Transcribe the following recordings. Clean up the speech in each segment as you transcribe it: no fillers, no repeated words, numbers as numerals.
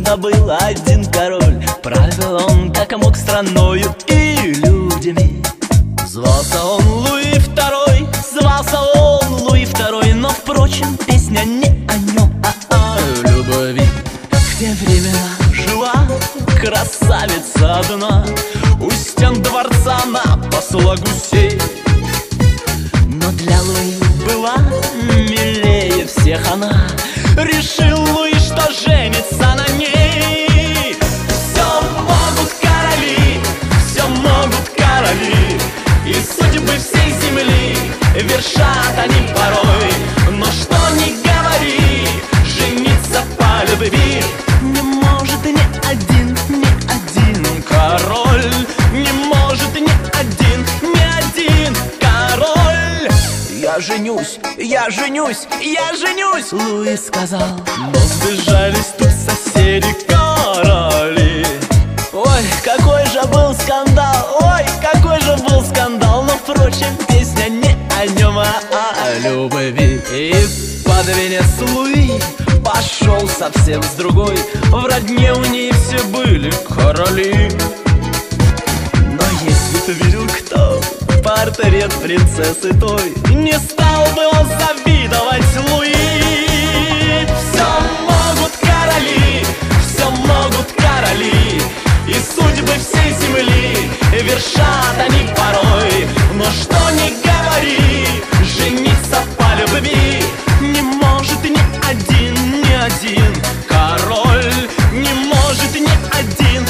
Когда-то был один король, правил он как мог страною и людьми. Звался он Луи II, звался он Луи II, но, впрочем, песня не о нем, а о любви. В те времена жила красавица одна у стен дворца на посла гусей. Но для Луи была милее всех она. Решил Луи, что женится на ней. Все могут короли, все могут короли, и судьбы всей земли вершат они порой. Но что ни говори, жениться по любви не может ни один король. Не может ни один король. Я женюсь, я женюсь, я женюсь, Луи сказал. Но сбежались тут соседи короли. Ой, какой же был скандал, ой, какой же был скандал. Но, впрочем, песня не о нем, а о любви. И под венец Луи пошел совсем с другой. В родне у ней все были короли. Но если ты видел кто портрет принцессы той, не стал бы он завидовать Луи. Все могут короли, все могут короли, и судьбы всей земли вершат они порой. Но что ни говори, жениться по любви не может ни один король. Не может ни один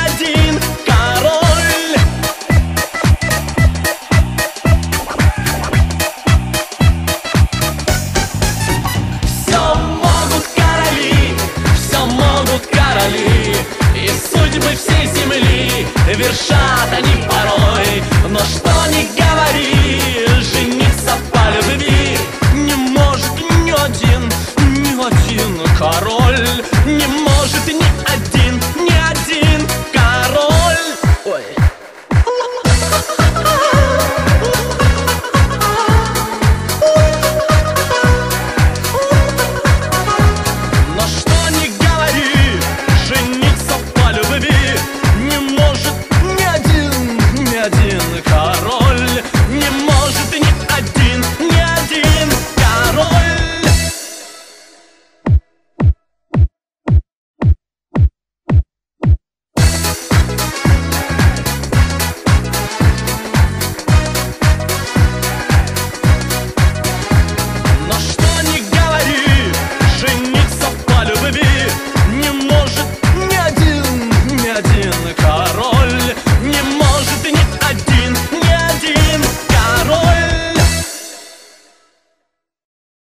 король. Все могут короли, и судьбы всей земли вершат они порой. Но что ни говори, жениться по любви не может ни один король. Не может ни один король. Ой. Но что ни говори, жениться по любви не может ни один король. Не может ни один король. Но что ни говори, жениться по любви не может ни один король.